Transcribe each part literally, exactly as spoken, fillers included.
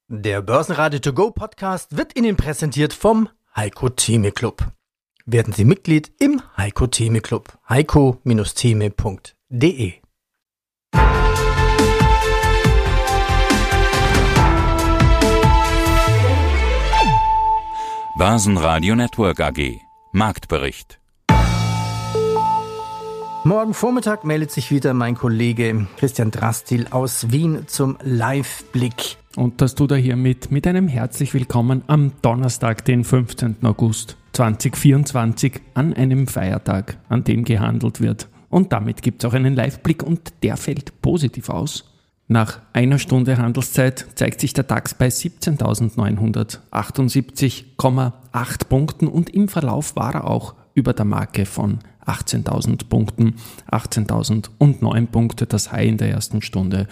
Der Börsenradio To Go Podcast wird Ihnen präsentiert vom Heiko Theme Club. Werden Sie Mitglied im Heiko Theme Club. heiko Theme punkt de. Börsenradio Network A G. Marktbericht. Morgen Vormittag meldet sich wieder mein Kollege Christian Drastil aus Wien zum Live-Blick. Und das tut er hiermit mit einem herzlich willkommen am Donnerstag, den fünfzehnten August zweitausendvierundzwanzig, an einem Feiertag, an dem gehandelt wird. Und damit gibt es auch einen Live-Blick und der fällt positiv aus. Nach einer Stunde Handelszeit zeigt sich der DAX bei siebzehntausendneunhundertachtundsiebzig Komma acht Punkten und im Verlauf war er auch über der Marke von achtzehntausend Punkten, achtzehntausendneun Punkte, das High in der ersten Stunde,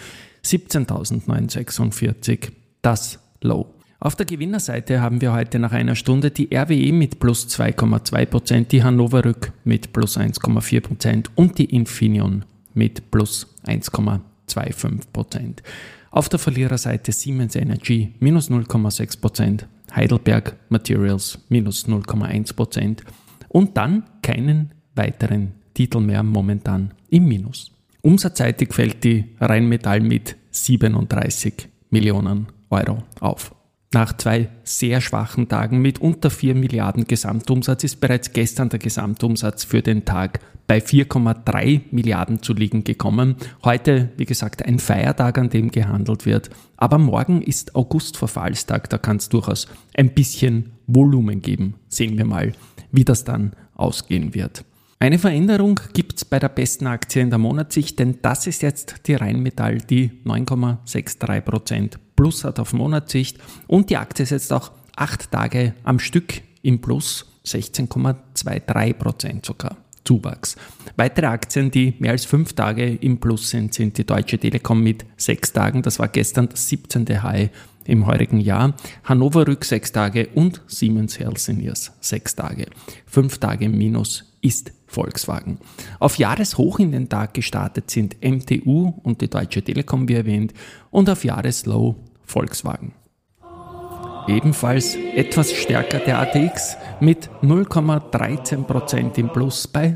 siebzehntausendneunhundertsechsundvierzig, das Low. Auf der Gewinnerseite haben wir heute nach einer Stunde die R W E mit plus zwei Komma zwei Prozent, die Hannover Rück mit plus eins Komma vier Prozent und die Infineon mit plus eins Komma fünfundzwanzig Prozent. Auf der Verliererseite Siemens Energy minus null Komma sechs Prozent, Heidelberg Materials minus null Komma eins Prozent und dann keinen weiteren Titel mehr momentan im Minus. Umsatzseitig fällt die Rheinmetall mit siebenunddreißig Millionen Euro auf. Nach zwei sehr schwachen Tagen mit unter vier Milliarden Gesamtumsatz ist bereits gestern der Gesamtumsatz für den Tag bei vier Komma drei Milliarden zu liegen gekommen. Heute, wie gesagt, ein Feiertag, an dem gehandelt wird. Aber morgen ist Augustverfallstag, da kann es durchaus ein bisschen Volumen geben. Sehen wir mal, wie das dann ausgehen wird. Eine Veränderung gibt es bei der besten Aktie in der Monatssicht, denn das ist jetzt die Rheinmetall, die neun Komma drei Prozent Plus hat auf Monatssicht und die Aktie ist jetzt auch acht Tage am Stück im Plus, sechzehn Komma dreiundzwanzig Prozent sogar Zuwachs. Weitere Aktien, die mehr als fünf Tage im Plus sind, sind die Deutsche Telekom mit sechs Tagen, das war gestern das siebzehnte High im heurigen Jahr, Hannover Rück sechs Tage und Siemens Healthineers sechs Tage. Fünf Tage im Minus ist Volkswagen. Auf Jahreshoch in den Tag gestartet sind M T U und die Deutsche Telekom, wie erwähnt, und auf Jahreslow Volkswagen. Ebenfalls etwas stärker der A T X mit null Komma dreizehn Prozent im Plus bei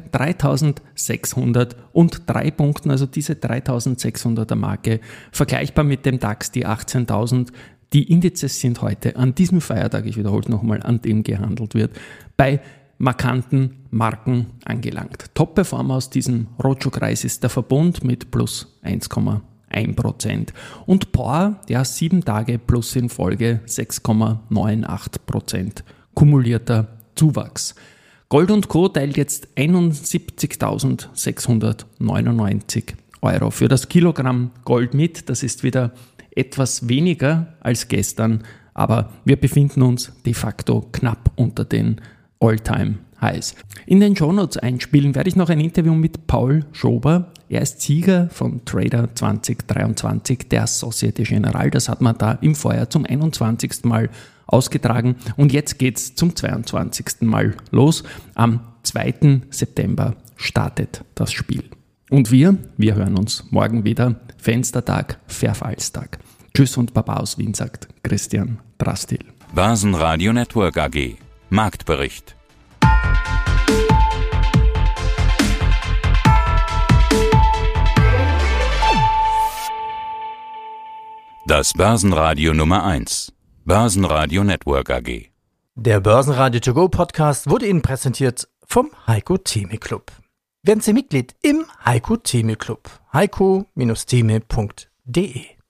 dreitausendsechshundertdrei Punkten, also diese dreitausendsechshunderter Marke, vergleichbar mit dem DAX, die achtzehntausend. Die Indizes sind heute an diesem Feiertag, ich wiederhole nochmal, an dem gehandelt wird, bei markanten Marken angelangt. Top-Performer aus diesem Roadshow-Kreis ist der Verbund mit plus eins Komma eins Prozent. Und Power, ja, sieben Tage plus in Folge, sechs Komma achtundneunzig Prozent kumulierter Zuwachs. Gold und Co. teilt jetzt einundsiebzigtausendsechshundertneunundneunzig Euro für das Kilogramm Gold mit. Das ist wieder etwas weniger als gestern, aber wir befinden uns de facto knapp unter den All-Time-Highs. In den Shownotes einspielen werde ich noch ein Interview mit Paul Schober. Er ist Sieger von Trader zwanzig dreiundzwanzig der Societe Generale. Das hat man da im Vorjahr zum einundzwanzigsten Mal ausgetragen und jetzt geht's zum zweiundzwanzigsten Mal los. Am zweiten September startet das Spiel. Und wir, wir hören uns morgen wieder. Fenstertag, Verfallstag. Tschüss und Baba aus Wien, sagt Christian Drastil. Börsenradio Network A G. Marktbericht. Das Börsenradio Nummer eins. Börsenradio Network A G. Der Börsenradio To Go Podcast wurde Ihnen präsentiert vom Heiko Theme Club. Werden Sie Mitglied im Heiko Theme Club. heiko Theme punkt de.